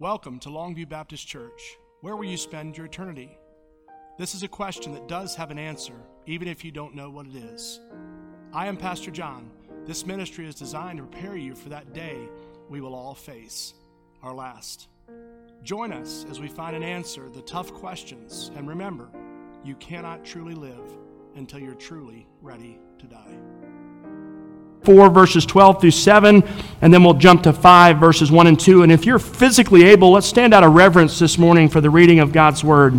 Welcome to Longview Baptist Church. Where will you spend your eternity? This is a question that does have an answer, even if you don't know what it is. I am Pastor John. This ministry is designed to prepare you for that day we will all face, our last. Join us as we find an answer to the tough questions, and remember, you cannot truly live until you're truly ready to die. 4 verses 12 through 7, and then we'll jump to 5 verses 1 and 2. And if you're physically able, let's stand out of reverence this morning for the reading of God's Word.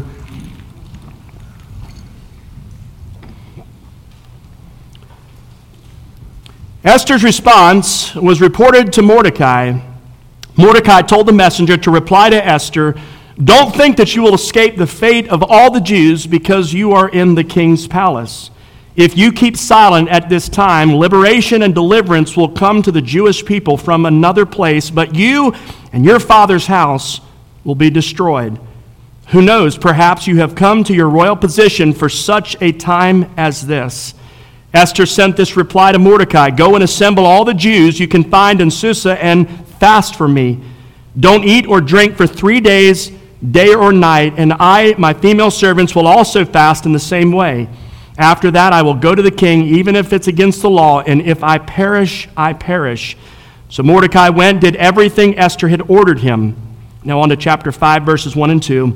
Esther's response was reported to Mordecai. Mordecai told the messenger to reply to Esther, "Don't think that you will escape the fate of all the Jews because you are in the king's palace. If you keep silent at this time, liberation and deliverance will come to the Jewish people from another place, but you and your father's house will be destroyed. Who knows, perhaps you have come to your royal position for such a time as this." Esther sent this reply to Mordecai, "Go and assemble all the Jews you can find in Susa and fast for me. Don't eat or drink for 3 days, day or night, and I, my female servants, will also fast in the same way. After that, I will go to the king, even if it's against the law, and if I perish, I perish." So Mordecai went, did everything Esther had ordered him. Now on to chapter 5, verses 1 and 2.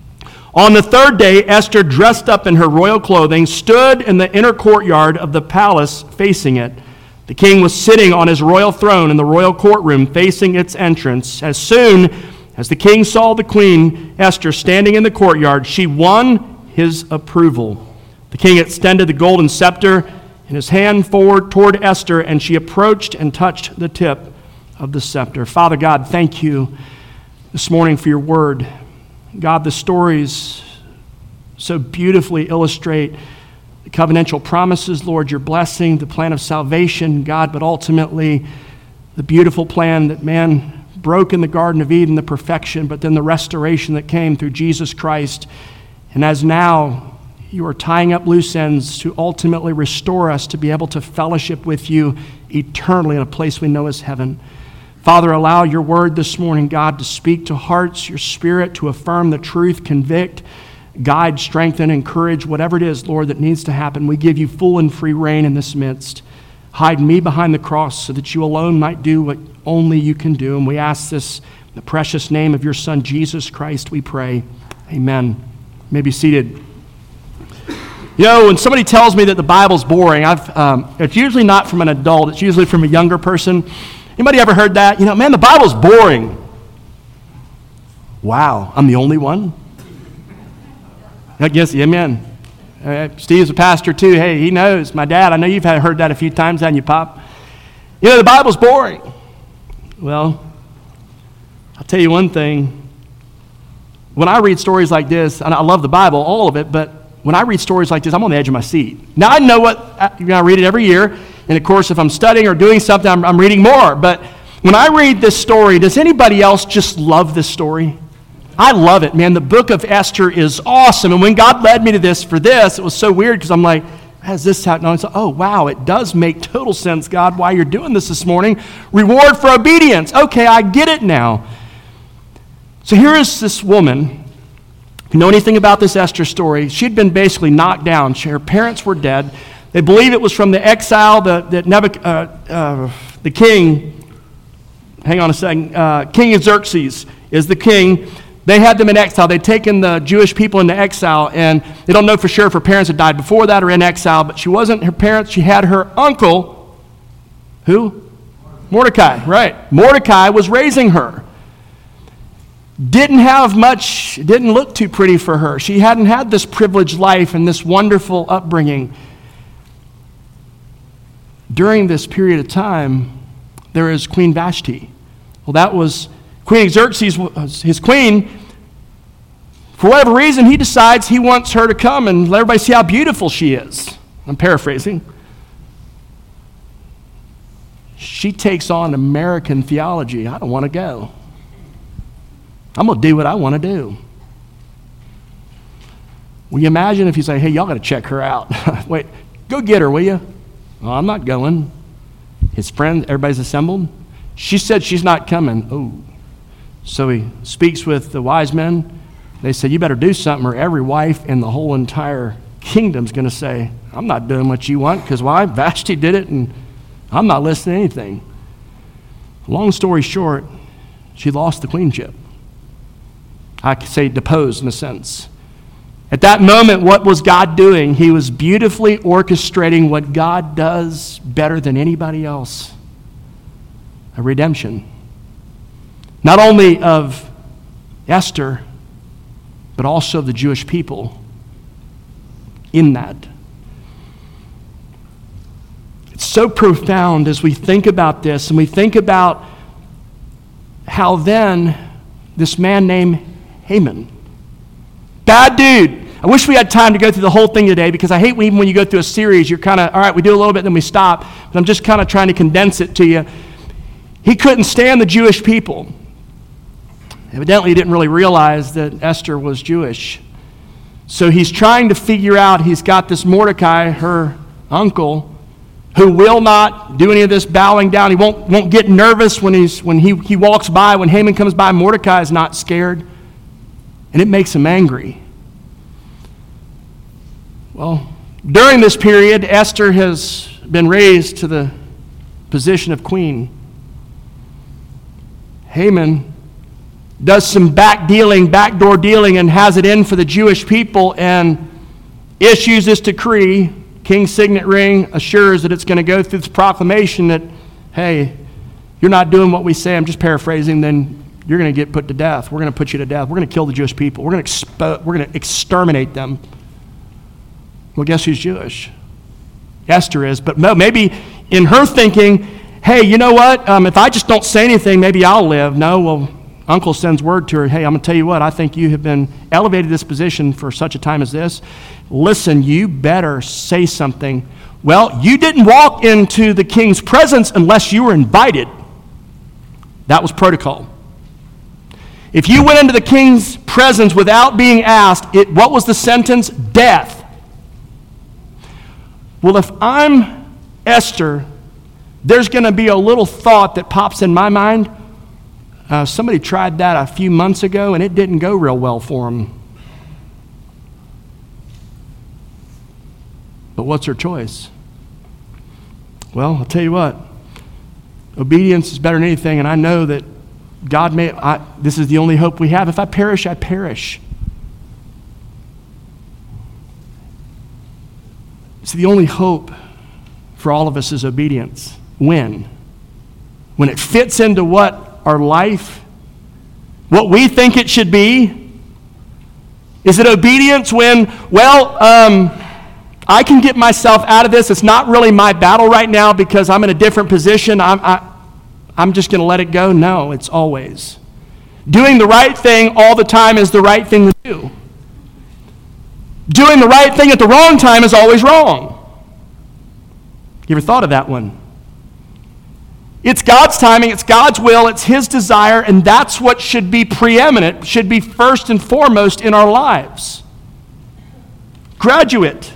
On the third day, Esther, dressed up in her royal clothing, stood in the inner courtyard of the palace facing it. The king was sitting on his royal throne in the royal courtroom facing its entrance. As soon as the king saw the queen, Esther, standing in the courtyard, she won his approval. The king extended the golden scepter in his hand forward toward Esther, and she approached and touched the tip of the scepter. Father God, thank you this morning for your word. God, the stories so beautifully illustrate the covenantal promises, Lord, your blessing, the plan of salvation, God, but ultimately the beautiful plan that man broke in the Garden of Eden, the perfection, but then the restoration that came through Jesus Christ. And as now you are tying up loose ends to ultimately restore us to be able to fellowship with you eternally in a place we know as heaven. Father, allow your word this morning, God, to speak to hearts, your spirit to affirm the truth, convict, guide, strengthen, encourage, whatever it is, Lord, that needs to happen. We give you full and free reign in this midst. Hide me behind the cross so that you alone might do what only you can do. And we ask this in the precious name of your Son, Jesus Christ, we pray. Amen. You may be seated. You know, when somebody tells me that the Bible's boring, it's usually not from an adult. It's usually from a younger person. Anybody ever heard that? You know, man, the Bible's boring. Wow, I'm the only one? I guess, amen. Steve's a pastor too. Hey, he knows. My dad, I know you've heard that a few times, haven't you, Pop? You know, the Bible's boring. Well, I'll tell you one thing. When I read stories like this, and I love the Bible, all of it, but when I read stories like this, I'm on the edge of my seat. Now, I know I read it every year, and of course, if I'm studying or doing something, I'm reading more. But when I read this story, does anybody else just love this story? I love it, man. The book of Esther is awesome. And when God led me to this for this, it was so weird because I'm like, has this happened? And I said, oh, wow, it does make total sense, God, why you're doing this morning. Reward for obedience. Okay, I get it now. So here is this woman. If you know anything about this Esther story, she'd been basically knocked down. Her parents were dead. They believe it was from the exile that the king, hang on a second, King Xerxes is the king. They had them in exile. They'd taken the Jewish people into exile, and they don't know for sure if her parents had died before that or in exile, but she wasn't her parents. She had her uncle, who? Mordecai, right. Mordecai was raising her. Didn't have much, didn't look too pretty for her. She hadn't had this privileged life and this wonderful upbringing. During this period of time, there is Queen Vashti. Well, that was Queen Xerxes, his queen. For whatever reason, he decides he wants her to come and let everybody see how beautiful she is. I'm paraphrasing. She takes on American theology. I don't want to go. I'm going to do what I want to do. Will you imagine if you say, hey, y'all got to check her out. Wait, go get her, will you? Well, I'm not going. His friends, everybody's assembled. She said she's not coming. Oh, So he speaks with the wise men. They say, you better do something or every wife in the whole entire kingdom's going to say, I'm not doing what you want, because why? Vashti did it, and I'm not listening to anything. Long story short, she lost the queenship. I could say deposed in a sense. At that moment, what was God doing? He was beautifully orchestrating what God does better than anybody else. A redemption. Not only of Esther, but also of the Jewish people in that. It's so profound as we think about this, and we think about how then this man named Haman, bad dude. I wish we had time to go through the whole thing today, because I hate even when you go through a series, you're kind of, all right, we do a little bit, then we stop. But I'm just kind of trying to condense it to you. He couldn't stand the Jewish people. Evidently, he didn't really realize that Esther was Jewish. So he's trying to figure out, he's got this Mordecai, her uncle, who will not do any of this bowing down. He won't get nervous when he walks by. When Haman comes by, Mordecai is not scared. And it makes him angry. Well, during this period, Esther has been raised to the position of queen. Haman does some backdoor dealing, and has it in for the Jewish people and issues this decree. King's signet ring assures that it's going to go through this proclamation that, hey, you're not doing what we say. I'm just paraphrasing. Then you're going to get put to death. We're going to put you to death. We're going to kill the Jewish people. We're going to exterminate them. Well, guess who's Jewish? Esther is. But maybe in her thinking, hey, you know what? If I just don't say anything, maybe I'll live. No, well, uncle sends word to her, hey, I'm going to tell you what, I think you have been elevated to this position for such a time as this. Listen, you better say something. Well, you didn't walk into the king's presence unless you were invited. That was protocol. If you went into the king's presence without being asked, what was the sentence? Death. Well, if I'm Esther, there's going to be a little thought that pops in my mind. Somebody tried that a few months ago, and it didn't go real well for them. But what's her choice? Well, I'll tell you what. Obedience is better than anything, and I know that God this is the only hope we have. If I perish, I perish. It's the only hope for all of us is obedience. When? When it fits into what our life, what we think it should be? Is it obedience when, I can get myself out of this. It's not really my battle right now because I'm in a different position. I'm just going to let it go? No, it's always. Doing the right thing all the time is the right thing to do. Doing the right thing at the wrong time is always wrong. You ever thought of that one? It's God's timing, it's God's will, it's His desire, and that's what should be preeminent, should be first and foremost in our lives. Graduates,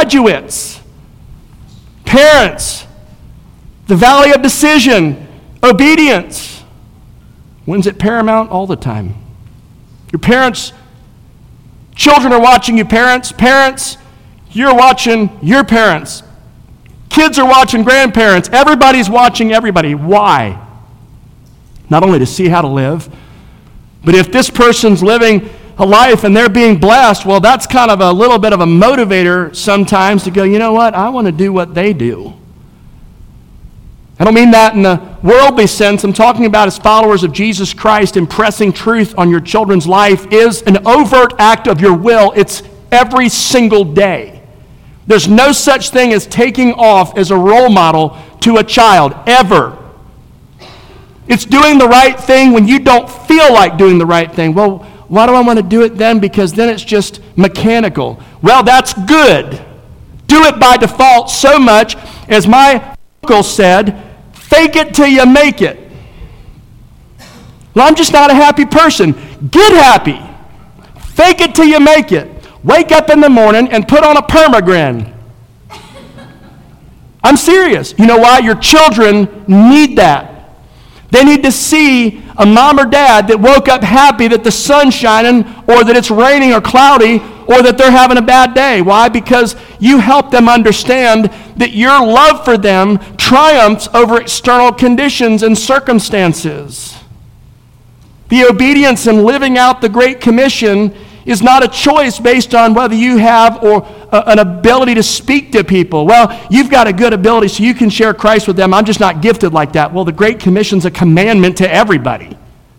parents, the valley of decision, obedience. When's it paramount? All the time. Your parents, children are watching you, parents, you're watching your parents. Kids are watching grandparents. Everybody's watching everybody. Why? Not only to see how to live, but if this person's living a life and they're being blessed, well, that's kind of a little bit of a motivator sometimes to go, you know what? I want to do what they do. I don't mean that in the worldly sense. I'm talking about as followers of Jesus Christ, impressing truth on your children's life is an overt act of your will. It's every single day. There's no such thing as taking off as a role model to a child, ever. It's doing the right thing when you don't feel like doing the right thing. Well, why do I want to do it then? Because then it's just mechanical. Well, that's good. Do it by default so much, as my uncle said, fake it till you make it. Well, I'm just not a happy person. Get happy. Fake it till you make it. Wake up in the morning and put on a permagrin. I'm serious. You know why? Your children need that. They need to see a mom or dad that woke up happy that the sun's shining, or that it's raining or cloudy, or that they're having a bad day. Why? Because you help them understand that your love for them triumphs over external conditions and circumstances. The obedience and living out the Great Commission is not a choice based on whether you have an ability to speak to people. Well, you've got a good ability so you can share Christ with them. I'm just not gifted like that. Well, the Great Commission's a commandment to everybody.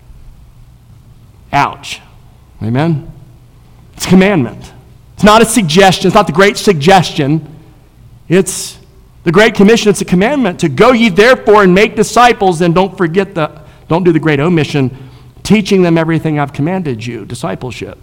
Ouch. Amen? It's a commandment. It's not a suggestion. It's not the great suggestion. It's the Great Commission. It's a commandment to go ye therefore and make disciples, and don't do the great omission, teaching them everything I've commanded you, discipleship.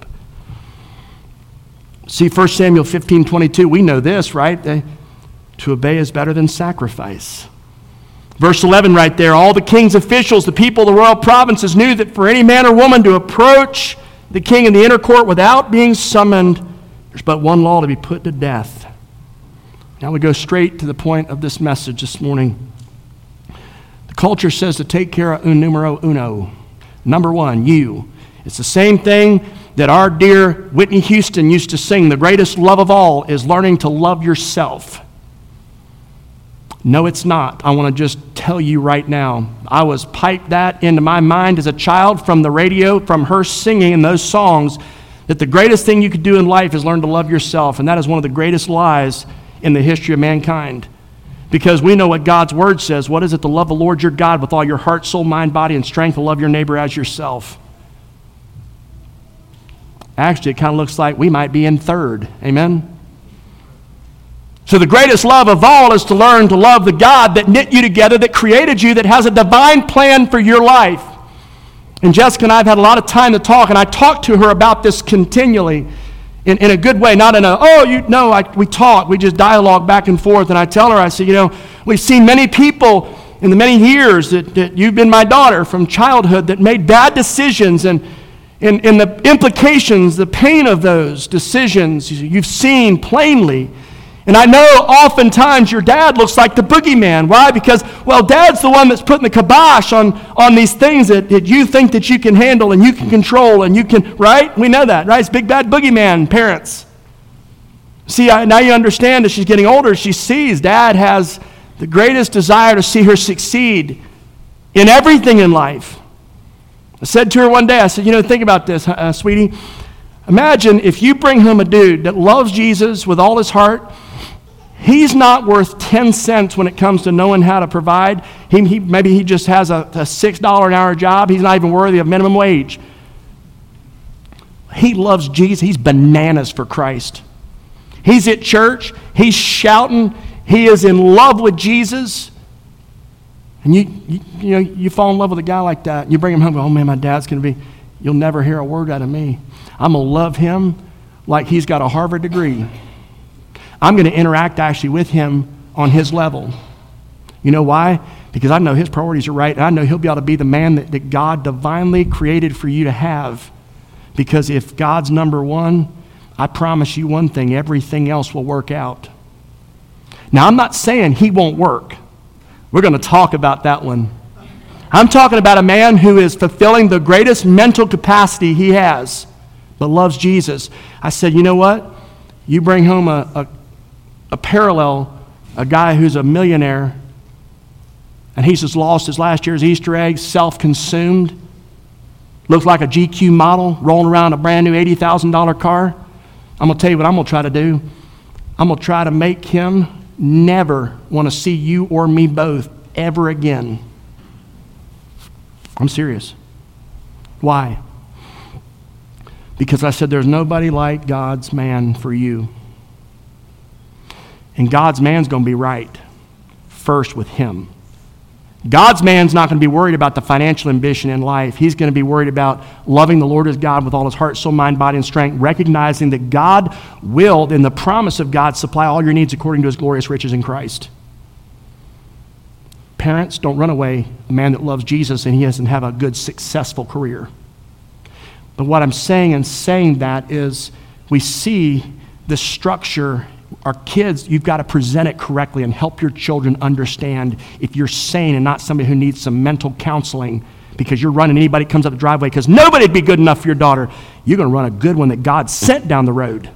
See, 1 Samuel 15:22, we know this, right? To obey is better than sacrifice. Verse 11 right there, all the king's officials, the people of the royal provinces knew that for any man or woman to approach the king in the inner court without being summoned, there's but one law: to be put to death. Now we go straight to the point of this message this morning. The culture says to take care of numero uno. Number one, you. It's the same thing that our dear Whitney Houston used to sing, the greatest love of all is learning to love yourself. No, it's not. I want to just tell you right now, I was piped that into my mind as a child from the radio, from her singing in those songs, that the greatest thing you could do in life is learn to love yourself. And that is one of the greatest lies in the history of mankind. Because we know what God's word says. What is it? To love the Lord your God with all your heart, soul, mind, body, and strength, to love your neighbor as yourself. Actually, it kind of looks like we might be in third. Amen? So the greatest love of all is to learn to love the God that knit you together, that created you, that has a divine plan for your life. And Jessica and I have had a lot of time to talk, and I talk to her about this continually in a good way, not in we talk, we just dialogue back and forth, and I tell her, I say, we've seen many people in the many years that you've been my daughter from childhood that made bad decisions, and the implications, the pain of those decisions, you've seen plainly. And I know oftentimes your dad looks like the boogeyman. Why? Because, dad's the one that's putting the kibosh on these things that you think that you can handle and you can control and you can, right? We know that, right? It's big bad boogeyman, parents. See, now you understand as she's getting older, she sees dad has the greatest desire to see her succeed in everything in life. I said to her one day, I said, think about this, sweetie. Imagine if you bring home a dude that loves Jesus with all his heart. He's not worth 10 cents when it comes to knowing how to provide. Maybe he just has a $6 an hour job. He's not even worthy of minimum wage. He loves Jesus. He's bananas for Christ. He's at church. He's shouting. He is in love with Jesus. And you fall in love with a guy like that. You bring him home, oh man, my dad's going to be, you'll never hear a word out of me. I'm going to love him like he's got a Harvard degree. I'm going to interact actually with him on his level. You know why? Because I know his priorities are right, and I know he'll be able to be the man that God divinely created for you to have. Because if God's number one, I promise you one thing, everything else will work out. Now, I'm not saying he won't work. We're going to talk about that one. I'm talking about a man who is fulfilling the greatest mental capacity he has, but loves Jesus. I said, you know what? You bring home a parallel, a guy who's a millionaire, and he's just lost his last year's Easter egg, self-consumed, looks like a GQ model, rolling around a brand new $80,000 car. I'm going to tell you what I'm going to try to do. I'm going to try to make him never want to see you or me both ever again. I'm serious. Why? Because I said there's nobody like God's man for you. And God's man's going to be right first with him. God's man's not going to be worried about the financial ambition in life. He's going to be worried about loving the Lord his God with all his heart, soul, mind, body, and strength, recognizing that God will, in the promise of God, supply all your needs according to his glorious riches in Christ. Parents, don't run away a man that loves Jesus and he doesn't have a good, successful career. But what I'm saying in saying that is we see the structure our kids, you've got to present it correctly and help your children understand if you're sane and not somebody who needs some mental counseling because you're running anybody comes up the driveway because nobody'd be good enough for your daughter. You're going to run a good one that God sent down the road.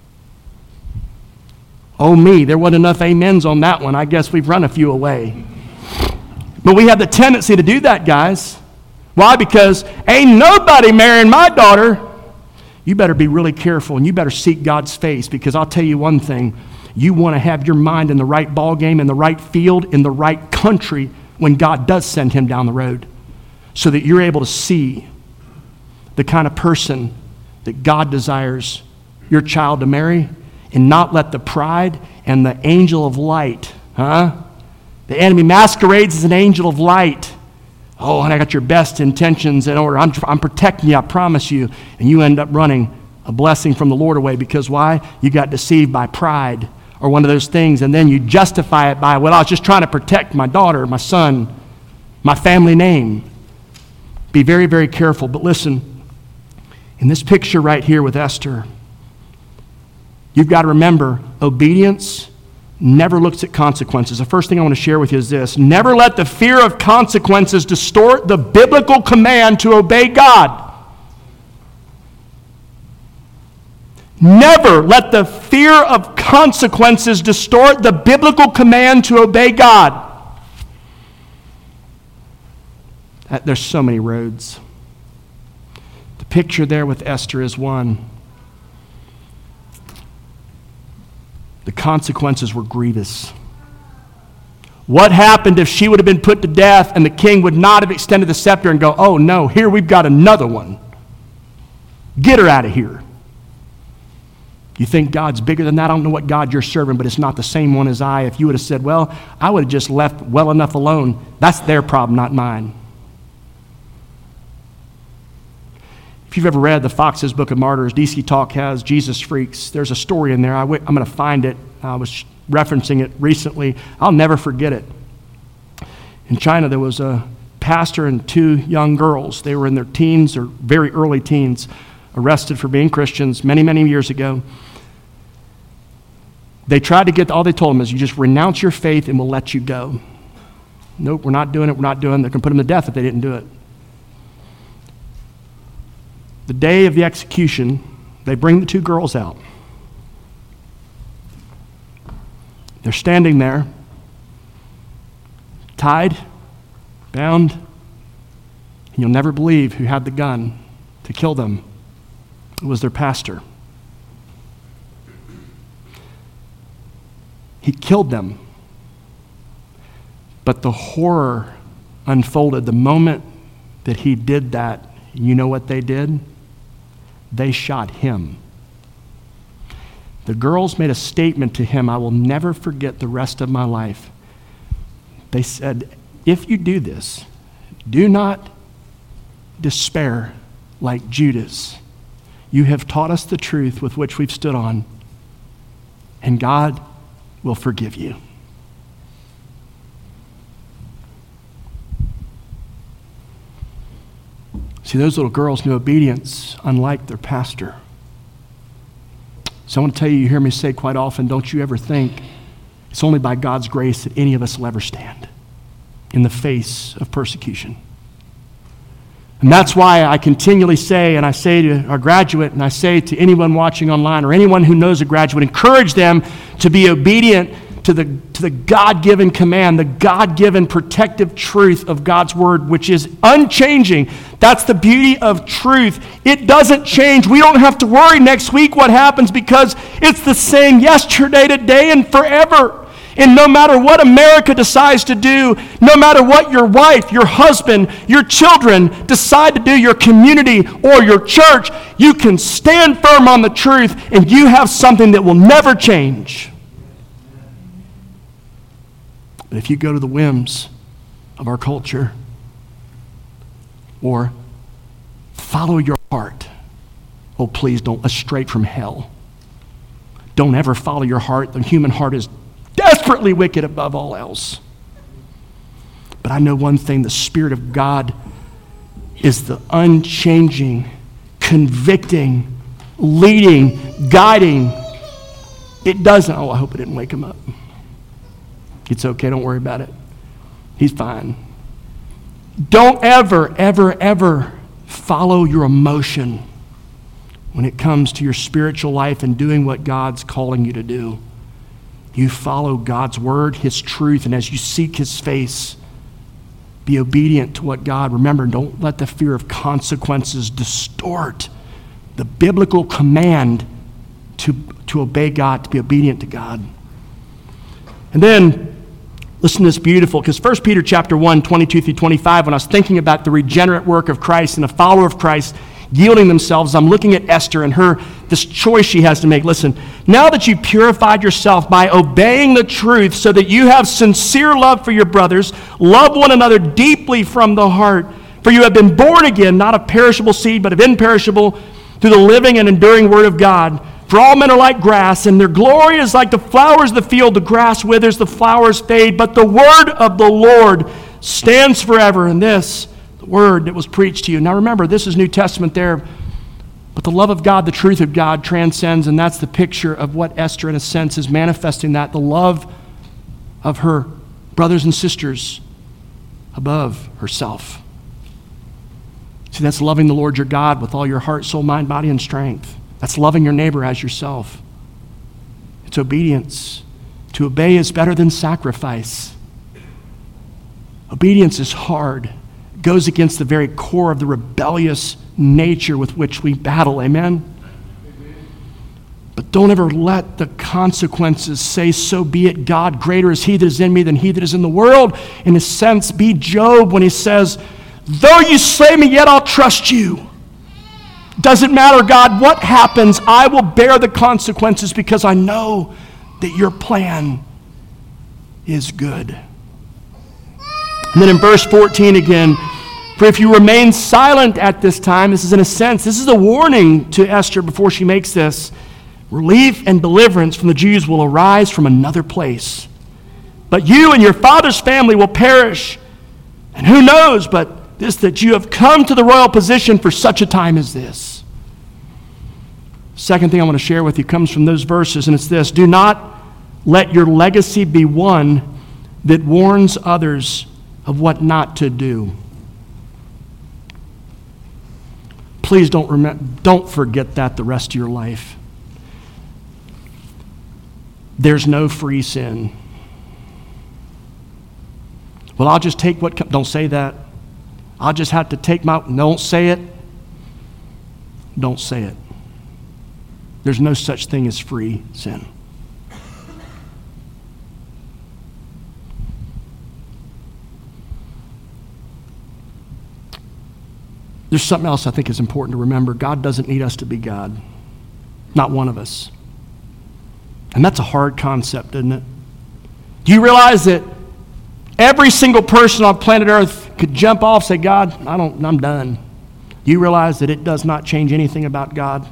Oh me, there wasn't enough amens on that one. I guess we've run a few away. But we have the tendency to do that, guys. Why? Because ain't nobody marrying my daughter. You better be really careful and you better seek God's face, because I'll tell you one thing. You want to have your mind in the right ball game, in the right field, in the right country when God does send him down the road, so that you're able to see the kind of person that God desires your child to marry, and not let the pride and the angel of light, the enemy masquerades as an angel of light. Oh, and I got your best intentions in order. I'm protecting you, I promise you. And you end up running a blessing from the Lord away. Because why? You got deceived by pride or one of those things, and then you justify it by, well, I was just trying to protect my daughter, my son, my family name. Be very, very careful. But listen, in this picture right here with Esther, you've got to remember, obedience never looks at consequences. The first thing I want to share with you is this. Never let the fear of consequences distort the biblical command to obey God. Never let the fear of consequences distort the biblical command to obey God. There's so many roads. The picture there with Esther is one. The consequences were grievous. What happened if she would have been put to death and the king would not have extended the scepter and go, oh no, here we've got another one. Get her out of here. You think God's bigger than that? I don't know what God you're serving, but it's not the same one as I. If you would have said, well, I would have just left well enough alone. That's their problem, not mine. If you've ever read the Fox's Book of Martyrs, DC Talk has Jesus Freaks. There's a story in there. I'm going to find it. I was referencing it recently. I'll never forget it. In China, there was a pastor and two young girls. They were in their teens or very early teens, arrested for being Christians many, many years ago. They tried to get, all they told them is, you just renounce your faith and we'll let you go. Nope, we're not doing it. We're not doing it. They're going to put them to death if they didn't do it. The day of the execution, they bring the two girls out. They're standing there, tied, bound, and you'll never believe who had the gun to kill them. It was their pastor. He killed them. But the horror unfolded the moment that he did that. You know what they did? They shot him. The girls made a statement to him I will never forget the rest of my life. They said, if you do this, do not despair like Judas. You have taught us the truth with which we've stood on, and God will forgive you. See, those little girls knew obedience, unlike their pastor. So I want to tell you, you hear me say quite often, don't you ever think it's only by God's grace that any of us will ever stand in the face of persecution. And that's why I continually say, and I say to our graduate, and I say to anyone watching online or anyone who knows a graduate, encourage them to be obedient to the God-given command, the God-given protective truth of God's word, which is unchanging. That's the beauty of truth. It doesn't change. We don't have to worry next week what happens, because it's the same yesterday, today, and forever. And no matter what America decides to do, no matter what your wife, your husband, your children decide to do, your community or your church, you can stand firm on the truth, and you have something that will never change. But if you go to the whims of our culture or follow your heart, oh, please don't, astray from hell. Don't ever follow your heart. The human heart is desperately wicked above all else. But I know one thing, the Spirit of God is the unchanging, convicting, leading, guiding It doesn't. Oh, I hope it didn't wake him up. It's okay. Don't worry about it. He's fine. Don't ever, ever, ever follow your emotion when it comes to your spiritual life and doing what God's calling you to do. You follow God's word, his truth, and as you seek his face, be obedient to what God. Remember, don't let the fear of consequences distort the biblical command to obey God, to be obedient to God. And then, listen to this beautiful, because 1 Peter chapter 1, 22 through 25, when I was thinking about the regenerate work of Christ and a follower of Christ yielding themselves, I'm looking at Esther and this choice she has to make. Listen, now that you purified yourself by obeying the truth so that you have sincere love for your brothers, love one another deeply from the heart, for you have been born again, not of perishable seed, but of imperishable, through the living and enduring word of God. For all men are like grass, and their glory is like the flowers of the field. The grass withers, the flowers fade, but the word of the Lord stands forever. And this, the word that was preached to you. Now remember, this is New Testament there, but the love of God, the truth of God transcends, and that's the picture of what Esther, in a sense, is manifesting, that the love of her brothers and sisters above herself. See, that's loving the Lord your God with all your heart, soul, mind, body, and strength. That's loving your neighbor as yourself. It's obedience. To obey is better than sacrifice. Obedience is hard. It goes against the very core of the rebellious nature with which we battle. Amen? But don't ever let the consequences say, so be it, God. Greater is he that is in me than he that is in the world. In a sense, be Job when he says, though you slay me, yet I'll trust you. Doesn't matter, God, what happens, I will bear the consequences because I know that your plan is good. And then in verse 14 again, for if you remain silent at this time, this is in a sense, this is a warning to Esther before she makes this. Relief and deliverance from the Jews will arise from another place. But you and your father's family will perish. And who knows but this, that you have come to the royal position for such a time as this. Second thing I want to share with you comes from those verses, and it's this. Do not let your legacy be one that warns others of what not to do. Please don't forget that the rest of your life. There's no free sin. Well, I'll just take what... Don't say that. I'll just have to take my... Don't say it. Don't say it. There's no such thing as free sin. There's something else I think is important to remember. God doesn't need us to be God. Not one of us. And that's a hard concept, isn't it? Do you realize that every single person on planet Earth could jump off and say, God, I'm done. Do you realize that it does not change anything about God?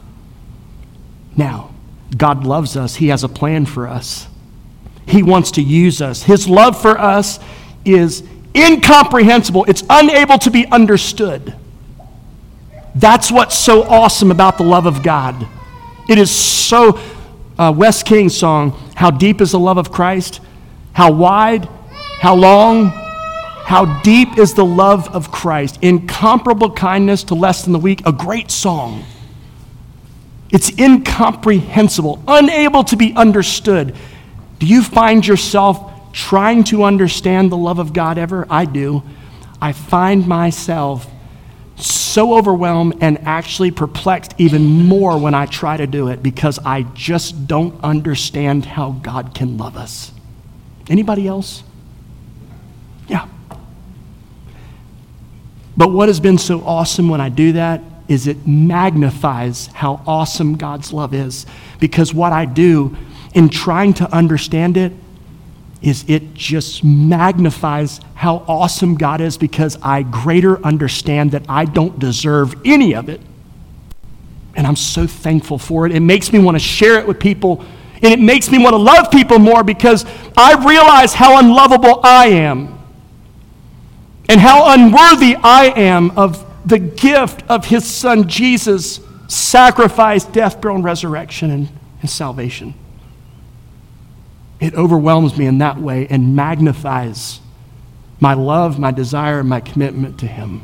Now, God loves us. He has a plan for us. He wants to use us. His love for us is incomprehensible. It's unable to be understood. That's what's so awesome about the love of God. It is so, Wes King's song, How Deep is the Love of Christ? How wide, how long, how deep is the love of Christ? Incomparable kindness to less than the weak. A great song. It's incomprehensible, unable to be understood. Do you find yourself trying to understand the love of God ever? I do. I find myself so overwhelmed and actually perplexed even more when I try to do it because I just don't understand how God can love us. Anybody else? Yeah. But what has been so awesome when I do that is it magnifies how awesome God's love is. Because what I do in trying to understand it is it just magnifies how awesome God is because I greater understand that I don't deserve any of it. And I'm so thankful for it. It makes me want to share it with people, and it makes me want to love people more because I realize how unlovable I am and how unworthy I am of the gift of his son Jesus' sacrifice, death, burial, and resurrection, and salvation. It overwhelms me in that way and magnifies my love, my desire, my commitment to him.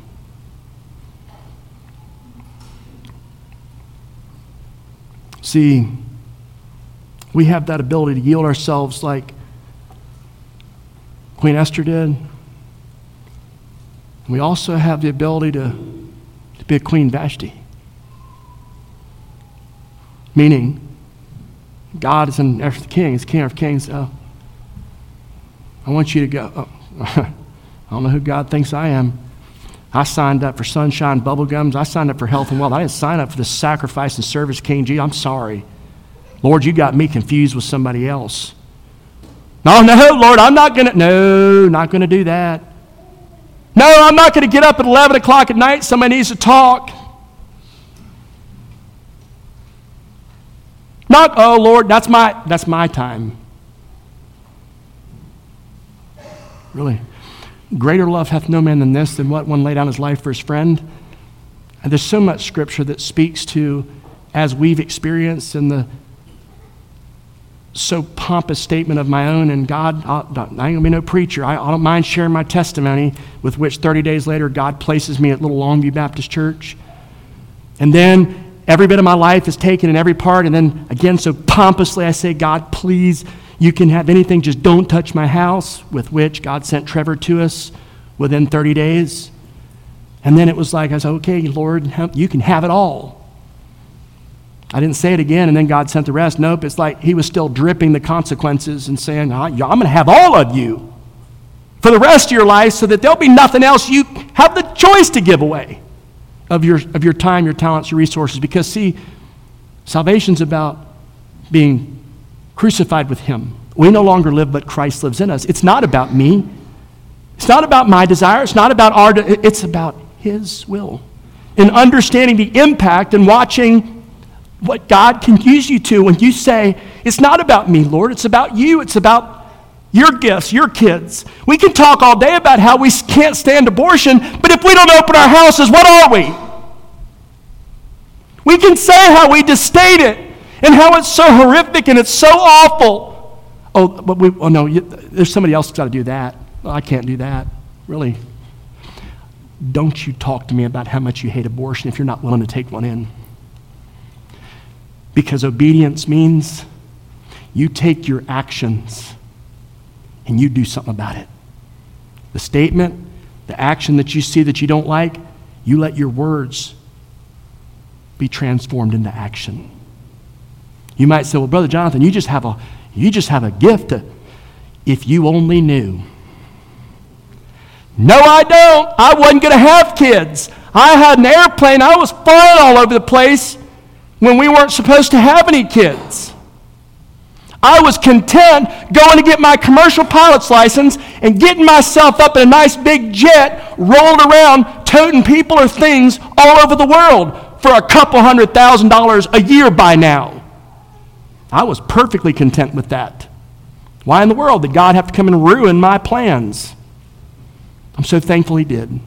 See, we have that ability to yield ourselves like Queen Esther did. We also have the ability to be a Queen Vashti. Meaning, God is in after the king, he's king of kings. I want you to go. I don't know who God thinks I am. I signed up for Sunshine Bubblegums. I signed up for health and wealth. I didn't sign up for the sacrifice and service King Jesus. I'm sorry. Lord, you got me confused with somebody else. No, Lord, I'm not going to do that. No, I'm not going to get up at 11 o'clock at night. Somebody needs to talk. Not, oh, Lord, that's my time. Really. Greater love hath no man than this, than what one lay down his life for his friend. And there's so much scripture that speaks to, as we've experienced in the so pompous statement of my own, and God, I ain't going to be no preacher. I don't mind sharing my testimony, with which 30 days later God places me at Little Longview Baptist Church. And then every bit of my life is taken in every part, and then again so pompously I say, God, please, you can have anything, just don't touch my house, with which God sent Trevor to us within 30 days. And then it was like, I said, okay, Lord, you can have it all. I didn't say it again, and then God sent the rest. Nope, it's like he was still dripping the consequences and saying, I'm going to have all of you for the rest of your life, so that there'll be nothing else you have the choice to give away of your time, your talents, your resources. Because see, salvation's about being crucified with him. We no longer live, but Christ lives in us. It's not about me. It's not about my desire. It's not about it's about his will. And understanding the impact and watching what God can use you to when you say, it's not about me, Lord, it's about you, it's about your gifts, your kids. We can talk all day about how we can't stand abortion, but if we don't open our houses, what are we? We can say how we disdain it and how it's so horrific and it's so awful. There's somebody else that's got to do that. Well, I can't do that. Really. Don't you talk to me about how much you hate abortion if you're not willing to take one in. Because obedience means you take your actions and you do something about it. The statement, the action that you see that you don't like, you let your words be transformed into action. You might say, well, Brother Jonathan, you just have a gift if you only knew. No, I don't. I wasn't going to have kids. I had an airplane. I was flying all over the place when we weren't supposed to have any kids. I was content going to get my commercial pilot's license and getting myself up in a nice big jet, rolled around, toting people or things all over the world for a couple $100,000 a year by now. I was perfectly content with that. Why in the world did God have to come and ruin my plans? I'm so thankful he did.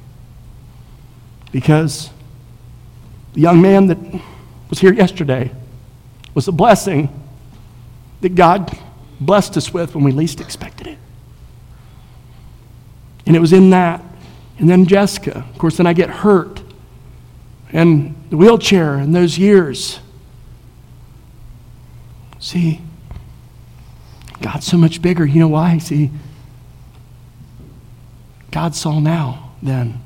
Because the young man that was here yesterday was a blessing that God blessed us with when we least expected it. And it was in that. And then Jessica, of course, then I get hurt. And the wheelchair and those years. See, God's so much bigger. You know why? See, God saw now then.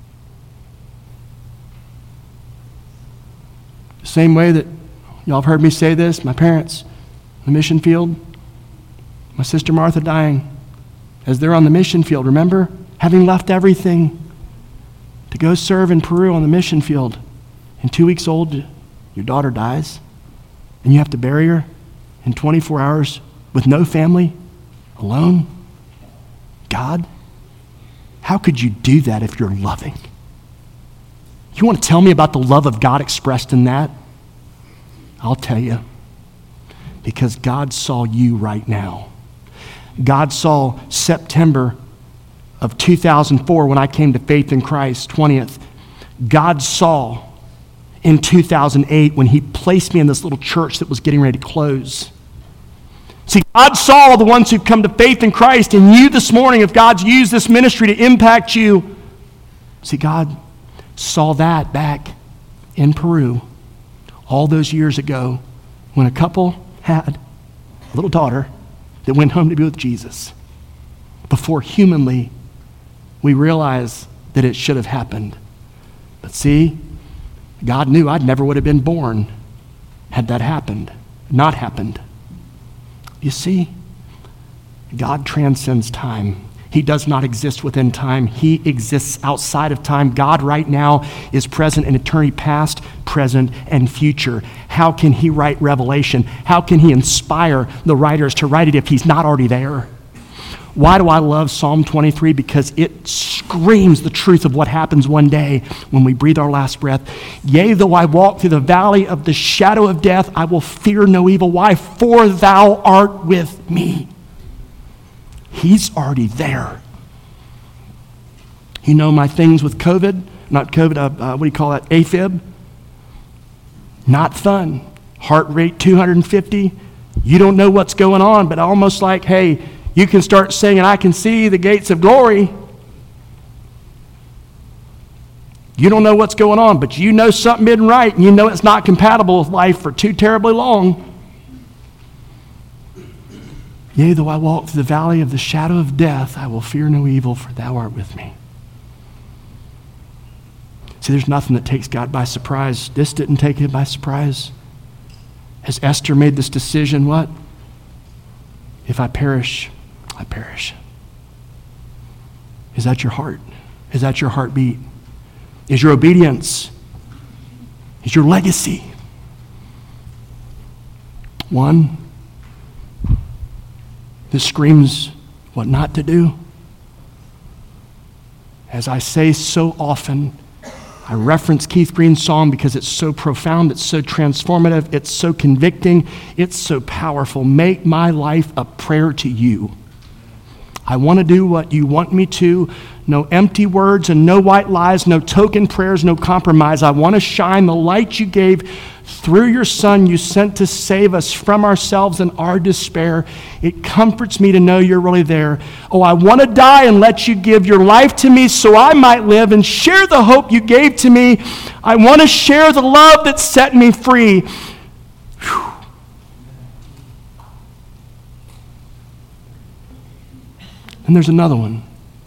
The same way that y'all have heard me say this, my parents, the mission field, my sister Martha dying, as they're on the mission field, remember? Having left everything to go serve in Peru on the mission field. And 2 weeks old, your daughter dies, and you have to bury her in 24 hours with no family, alone. God, how could you do that if you're loving? You want to tell me about the love of God expressed in that? I'll tell you. Because God saw you right now. God saw September of 2004 when I came to faith in Christ, 20th. God saw in 2008 when he placed me in this little church that was getting ready to close. See, God saw the ones who've come to faith in Christ, and you this morning, if God's used this ministry to impact you, see, God saw that back in Peru all those years ago when a couple had a little daughter that went home to be with Jesus. Before humanly we realize that it should have happened. But see, God knew I never would have been born had that not happened. You see, God transcends time. He does not exist within time. He exists outside of time. God right now is present in eternity past, present, and future. How can he write Revelation? How can he inspire the writers to write it if he's not already there? Why do I love Psalm 23? Because it screams the truth of what happens one day when we breathe our last breath. Yea, though I walk through the valley of the shadow of death, I will fear no evil. Why? For thou art with me. He's already there. You know my things with COVID? Not COVID, what do you call that? AFib? Not fun. Heart rate 250. You don't know what's going on, but almost like, hey, you can start singing, I can see the gates of glory. You don't know what's going on, but you know something isn't right, and you know it's not compatible with life for too terribly long. Yea, though I walk through the valley of the shadow of death, I will fear no evil, for thou art with me. See, there's nothing that takes God by surprise. This didn't take him by surprise. As Esther made this decision, what? If I perish, I perish. Is that your heart? Is that your heartbeat? Is your obedience? Is your legacy? One that screams what not to do? As I say so often, I reference Keith Green's song because it's so profound, it's so transformative, it's so convicting, it's so powerful. Make my life a prayer to you. I want to do what you want me to. No empty words and no white lies, no token prayers, no compromise. I want to shine the light you gave through your Son you sent to save us from ourselves and our despair. It comforts me to know you're really there. Oh, I want to die and let you give your life to me so I might live and share the hope you gave to me. I want to share the love that set me free. Whew. And there's another one.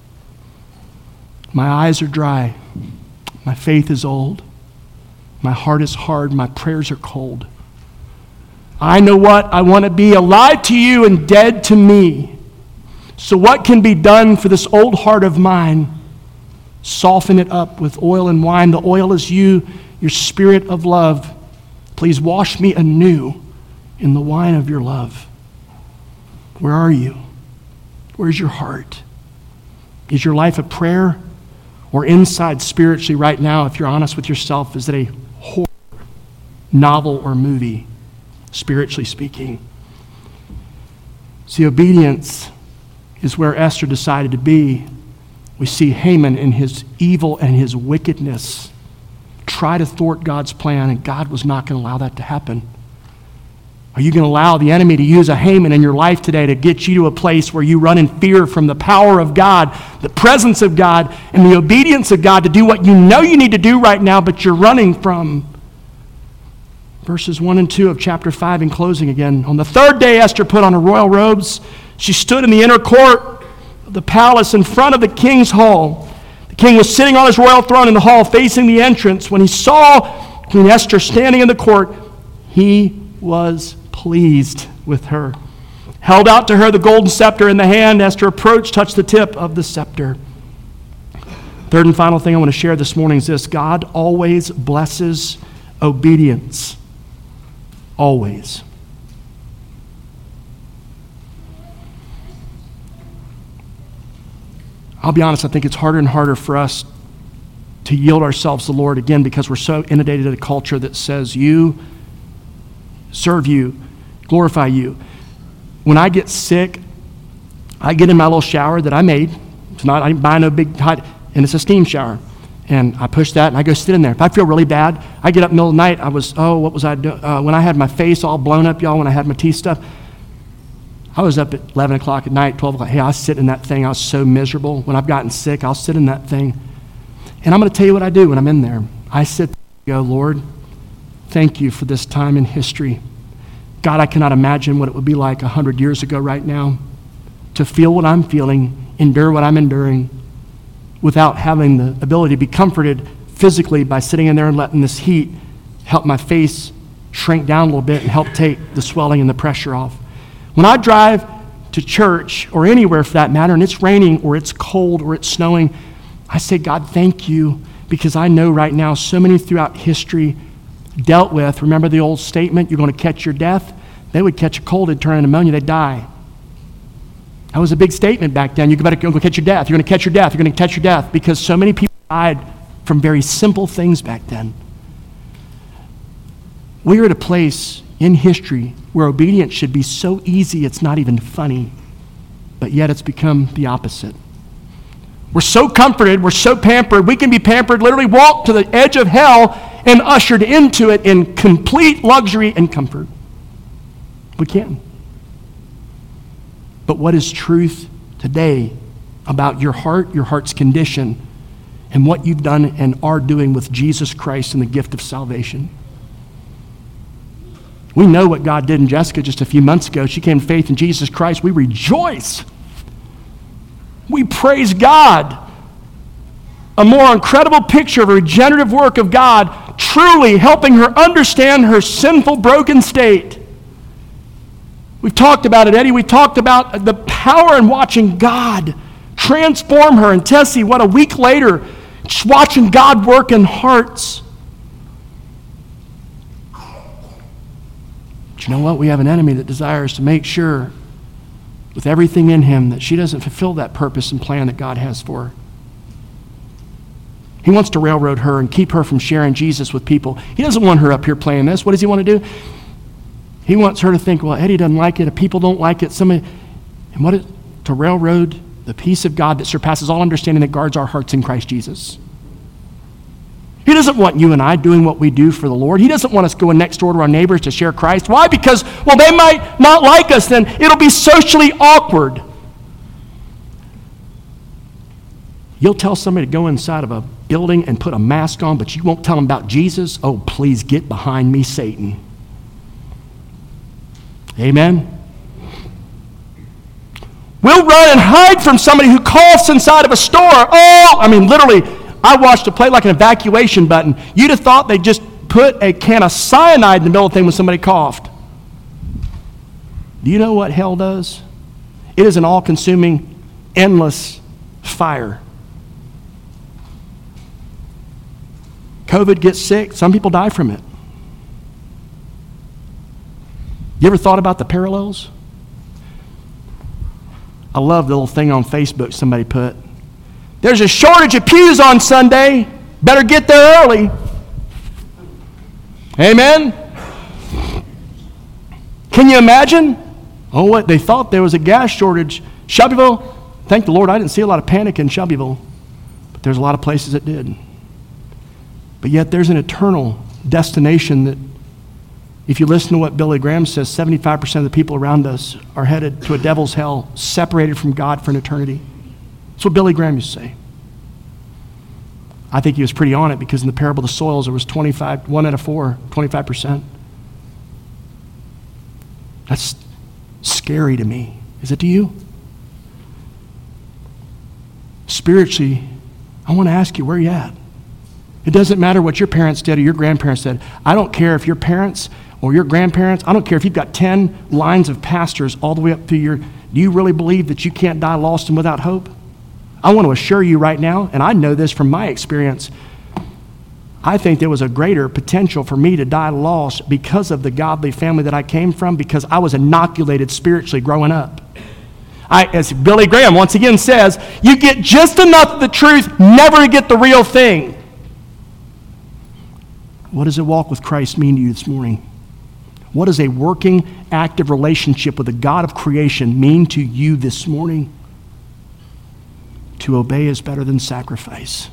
My eyes are dry. My faith is old. My heart is hard. My prayers are cold. I know what? I want to be alive to you and dead to me. So what can be done for this old heart of mine? Soften it up with oil and wine. The oil is you, your spirit of love. Please wash me anew in the wine of your love. Where are you? Where's your heart? Is your life a prayer? Or inside spiritually right now, if you're honest with yourself, is it a horror novel or movie, spiritually speaking? See, obedience is where Esther decided to be. We see Haman in his evil and his wickedness try to thwart God's plan, and God was not going to allow that to happen. Are you going to allow the enemy to use a Haman in your life today to get you to a place where you run in fear from the power of God, the presence of God, and the obedience of God to do what you know you need to do right now, but you're running from? Verses 1 and 2 of chapter 5 in closing again. On the third day, Esther put on her royal robes. She stood in the inner court of the palace in front of the king's hall. The king was sitting on his royal throne in the hall facing the entrance. When he saw Queen Esther standing in the court, he was pleased with her. Held out to her the golden scepter in the hand. Esther approached, touched the tip of the scepter. Third and final thing I want to share this morning is this: God always blesses obedience. Always. I'll be honest, I think it's harder and harder for us to yield ourselves to the Lord again because we're so inundated in a culture that says you, serve you, glorify you. When I get sick, I get in my little shower that I made. I didn't buy no big hot, and it's a steam shower. And I push that and I go sit in there. If I feel really bad, I get up in the middle of the night. What was I doing? When I had my face all blown up, y'all, when I had my teeth stuff, I was up at 11 o'clock at night, 12 o'clock. Hey, I was sitting in that thing. I was so miserable. When I've gotten sick, I'll sit in that thing. And I'm going to tell you what I do when I'm in there. I sit there and go, Lord, thank you for this time in history. God, I cannot imagine what it would be like 100 years ago right now to feel what I'm feeling, endure what I'm enduring, without having the ability to be comforted physically by sitting in there and letting this heat help my face shrink down a little bit and help take the swelling and the pressure off. When I drive to church or anywhere for that matter, and it's raining or it's cold or it's snowing, I say, God, thank you, because I know right now so many throughout history dealt with, remember the old statement, you're going to catch your death? They would catch a cold, it'd turn into pneumonia, they'd die. That was a big statement back then. You better go catch your death. You're going to catch your death. You're going to catch your death, because so many people died from very simple things back then. We are at a place in history where obedience should be so easy it's not even funny, but yet it's become the opposite. We're so comforted, we're so pampered, we can be pampered, literally walk to the edge of hell and ushered into it in complete luxury and comfort. We can. But what is truth today about your heart, your heart's condition, and what you've done and are doing with Jesus Christ and the gift of salvation? We know what God did in Jessica just a few months ago. She came to faith in Jesus Christ. We rejoice. We praise God. A more incredible picture of a regenerative work of God, truly helping her understand her sinful, broken state. We've talked about it, Eddie. We talked about the power in watching God transform her. And Tessie, what, a week later, just watching God work in hearts. But you know what? We have an enemy that desires to make sure with everything in him that she doesn't fulfill that purpose and plan that God has for her. He wants to railroad her and keep her from sharing Jesus with people. He doesn't want her up here playing this. What does he want to do? He wants her to think, well, Eddie doesn't like it, if people don't like it, somebody, and what is to railroad the peace of God that surpasses all understanding, that guards our hearts in Christ Jesus. He doesn't want you and I doing what we do for the Lord. He doesn't want us going next door to our neighbors to share Christ. Why? Because, well, they might not like us, then it'll be socially awkward. You'll tell somebody to go inside of a building and put a mask on, but you won't tell them about Jesus? Oh, please get behind me, Satan. Amen? We'll run and hide from somebody who coughs inside of a store. Oh, I mean, literally, I watched a play like an evacuation button. You'd have thought they just put a can of cyanide in the middle of the thing when somebody coughed. Do you know what hell does? It is an all-consuming, endless fire. COVID gets sick. Some people die from it. You ever thought about the parallels? I love the little thing on Facebook somebody put. There's a shortage of pews on Sunday. Better get there early. Amen? Can you imagine? Oh, what? They thought there was a gas shortage. Shelbyville, thank the Lord I didn't see a lot of panic in Shelbyville. But there's a lot of places that did. But yet there's an eternal destination that, if you listen to what Billy Graham says, 75% of the people around us are headed to a devil's hell, separated from God for an eternity. That's what Billy Graham used to say. I think he was pretty on it, because in the parable of the soils, there was 1 out of 4, 25%. That's scary to me. Is it to you? Spiritually, I want to ask you, where are you at? It doesn't matter what your parents did or your grandparents did. I don't care if your parents or your grandparents, I don't care if you've got 10 lines of pastors all the way up through do you really believe that you can't die lost and without hope? I want to assure you right now, and I know this from my experience, I think there was a greater potential for me to die lost because of the godly family that I came from, because I was inoculated spiritually growing up. As Billy Graham once again says, you get just enough of the truth, never to get the real thing. What does a walk with Christ mean to you this morning? What does a working, active relationship with the God of creation mean to you this morning? To obey is better than sacrifice.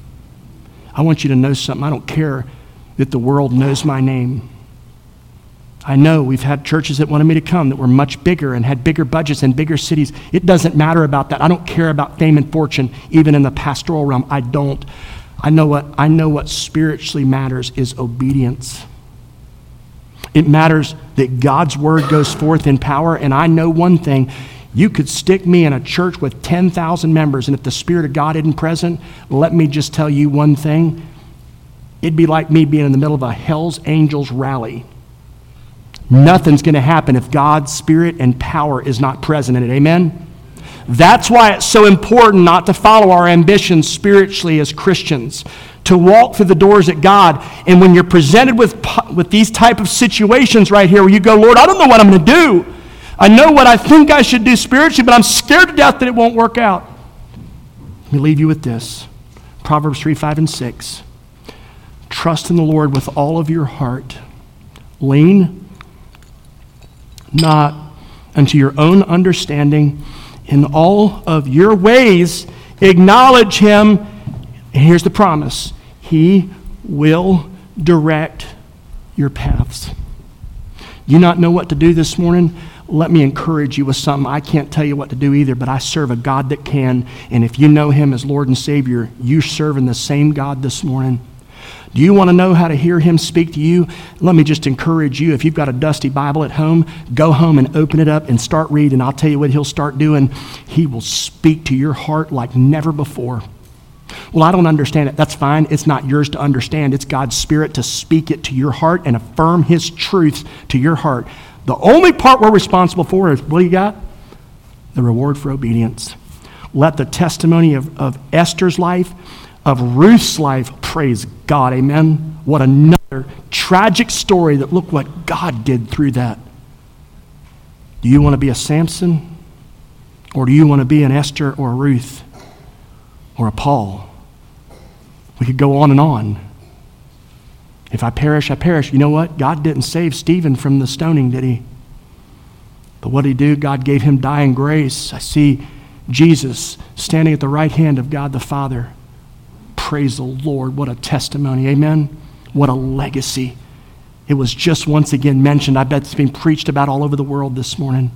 I want you to know something. I don't care that the world knows my name. I know we've had churches that wanted me to come that were much bigger and had bigger budgets and bigger cities. It doesn't matter about that. I don't care about fame and fortune, even in the pastoral realm. I don't. I know what spiritually matters is obedience. It matters that God's word goes forth in power, and I know one thing. You could stick me in a church with 10,000 members, and if the Spirit of God isn't present, let me just tell you one thing. It'd be like me being in the middle of a Hell's Angels rally. Nothing's going to happen if God's Spirit and power is not present in it. Amen? That's why it's so important not to follow our ambitions spiritually as Christians, to walk through the doors at God. And when you're presented with these type of situations right here where you go, Lord, I don't know what I'm going to do. I know what I think I should do spiritually, but I'm scared to death that it won't work out. Let me leave you with this. Proverbs 3, 5, and 6. Trust in the Lord with all of your heart. Lean not unto your own understanding. In all of your ways, acknowledge him. And here's the promise. He will direct your paths. Do you not know what to do this morning? Let me encourage you with something. I can't tell you what to do either, but I serve a God that can. And if you know him as Lord and Savior, you're serving the same God this morning. Do you want to know how to hear him speak to you? Let me just encourage you. If you've got a dusty Bible at home, go home and open it up and start reading. I'll tell you what he'll start doing. He will speak to your heart like never before. Well, I don't understand it. That's fine. It's not yours to understand. It's God's Spirit to speak it to your heart and affirm his truth to your heart. The only part we're responsible for is, what do you got? The reward for obedience. Let the testimony of Esther's life, of Ruth's life, praise God, amen. What another tragic story that look what God did through that. Do you want to be a Samson? Or do you want to be an Esther or a Ruth or a Paul? We could go on and on. If I perish, I perish. You know what? God didn't save Stephen from the stoning, did he? But what did he do? God gave him dying grace. I see Jesus standing at the right hand of God the Father. Praise the Lord. What a testimony. Amen. What a legacy. It was just once again mentioned. I bet it's being preached about all over the world this morning.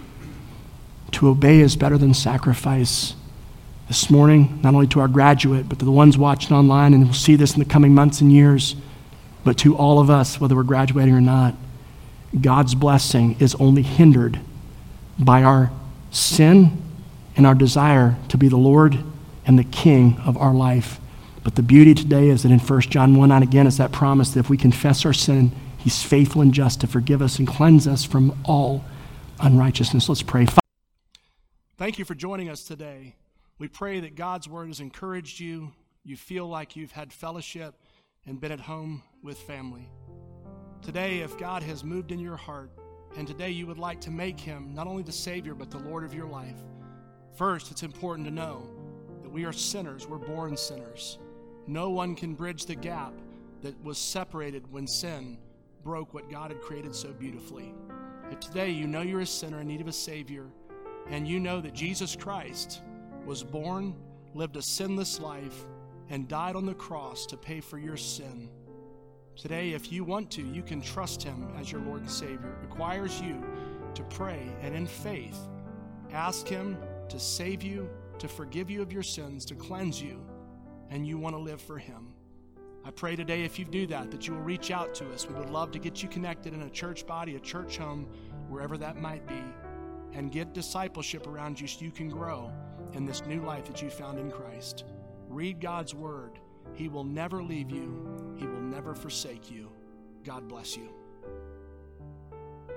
To obey is better than sacrifice. This morning, not only to our graduate, but to the ones watching online, and we'll see this in the coming months and years, but to all of us, whether we're graduating or not, God's blessing is only hindered by our sin and our desire to be the Lord and the King of our life. But the beauty today is that in 1 John 1:9 again is that promise that if we confess our sin, he's faithful and just to forgive us and cleanse us from all unrighteousness. Let's pray. Thank you for joining us today. We pray that God's word has encouraged you. You feel like you've had fellowship and been at home with family. Today, if God has moved in your heart, and today you would like to make him not only the Savior, but the Lord of your life, first, it's important to know that we are sinners. We're born sinners. No one can bridge the gap that was separated when sin broke what God had created so beautifully. If today you know you're a sinner in need of a Savior, and you know that Jesus Christ was born, lived a sinless life, and died on the cross to pay for your sin. Today, if you want to, you can trust him as your Lord and Savior. It requires you to pray and in faith ask him to save you, to forgive you of your sins, to cleanse you, and you want to live for him. I pray today if you do that, that you will reach out to us. We would love to get you connected in a church body, a church home, wherever that might be, and get discipleship around you so you can grow in this new life that you found in Christ. Read God's word. He will never leave you. He will never forsake you. God bless you.